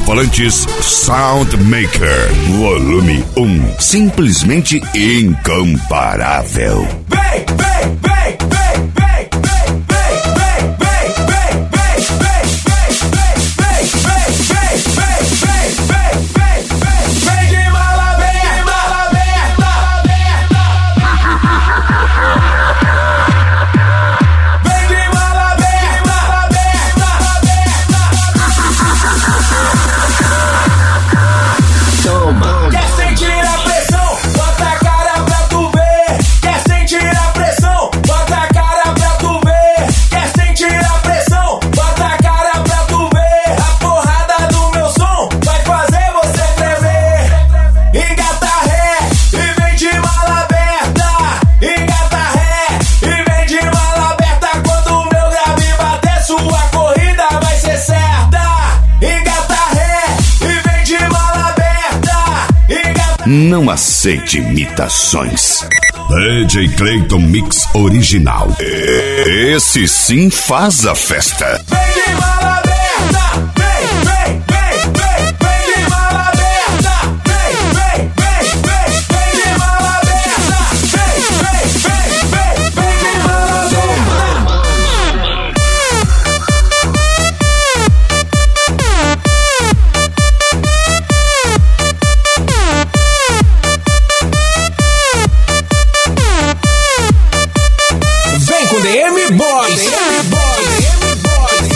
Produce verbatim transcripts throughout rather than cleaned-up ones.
Alto-falantes Soundmaker, volume um, simplesmente incomparável. Vem, vem, vem, vem, vem, vem, vem, vem, vem, vem, vem, vem, vem, vem, vem, vem, vem, vem, vem, vem de mala aberta, mala aberta, vem de mala aberta, mala aberta, toma. Quer sentir a pressão? Bota a cara pra tu ver. Quer sentir a pressão? Bota a cara pra tu ver. Quer sentir a pressão? Bota a cara pra tu ver. A porrada do meu som vai fazer você tremer. Engata ré e vem de mala aberta. Engata ré e vem de mala aberta. Quando o meu grave bater, sua corrida vai ser certa. Engata ré e vem de mala aberta. Engata... Não aceite imitações. D J Clayton Mix Original. Esse sim faz a festa. Vem de mala aberta, vem, vem, vem, vem, vem de mala aberta, vem, vem, vem, vem, vem de mala aberta, vem, vem, vem, vem, vem de mala aberta. Vem com D M Boys, D M Boys, D M Boys.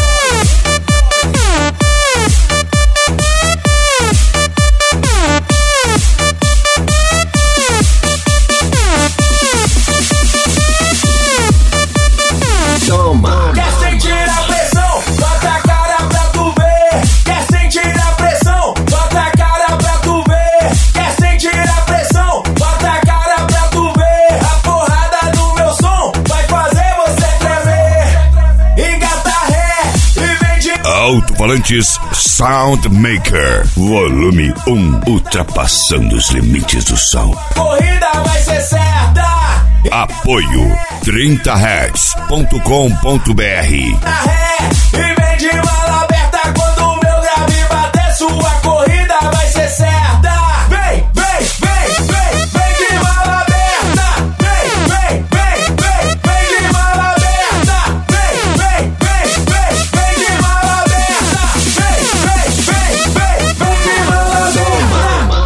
Toma. Quer sentir a pressão? Bota a cara pra tu ver. Quer sentir a pressão? Bota a cara pra tu ver. Quer sentir a pressão? Bota a cara pra tu ver. A porrada do meu som vai fazer você tremer. Engata ré e vem de... Alto-falantes Soundmaker, volume um, ultrapassando os limites do som. Corrida vai ser certa. Apoio trinta hertz ponto com ponto b r. Ré e vem de mala aberta. Quando o meu grave bater, sua corrida vai ser certa. Vem, vem, vem, vem, vem de mala aberta. Vem, vem, vem, vem, vem de mala aberta. Vem, vem, vem, vem, vem de mala aberta. Vem, vem, vem, vem, vem de mala aberta.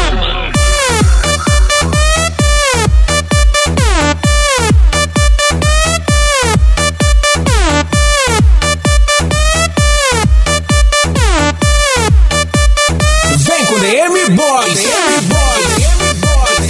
Vem com D M Boys, D M Boys, D M Boys.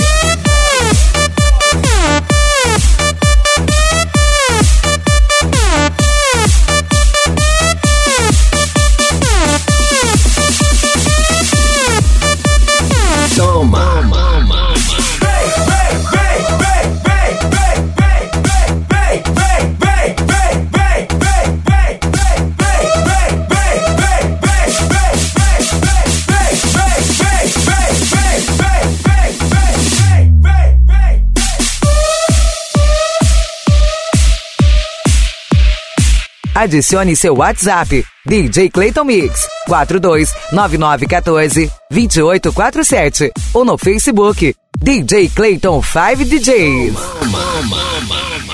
Toma. Vem, vem, vem, vem, vem, vem, vem, vem, vem, vem, vem, vem, vem, vem, vem, vem, vem, vem, Adicione seu WhatsApp D J Clayton Mix quatro dois nove nove um quatro dois oito quatro sete ou no Facebook D J Clayton cinco D Js.